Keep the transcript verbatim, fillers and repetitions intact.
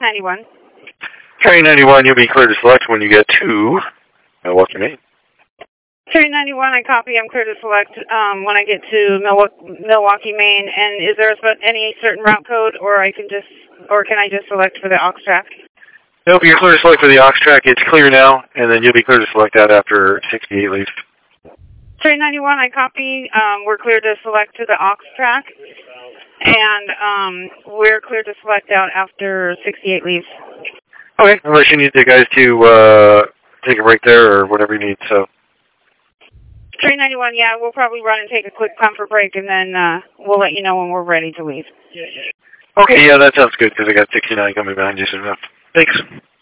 ninety-one. Train ninety-one, you'll be clear to select when you get to Milwaukee, Maine. Train ninety-one, I copy. I'm clear to select um, when I get to Milwaukee, Milwaukee, Maine. And is there any certain route code, or I can just, or can I just select for the aux track? Nope, you're clear to select for the aux track. It's clear now, and then you'll be clear to select that after sixty-eight leaves. Train ninety-one, I copy. Um, we're clear to select to the aux track, and um, we're clear to select out after sixty-eight leaves. Okay, unless you need the guys to uh, take a break there or whatever you need, so. Train ninety-one, yeah, we'll probably run and take a quick comfort break, and then uh, we'll let you know when we're ready to leave. Okay, yeah, that sounds good, because I got sixty-nine coming behind you soon enough. Thanks.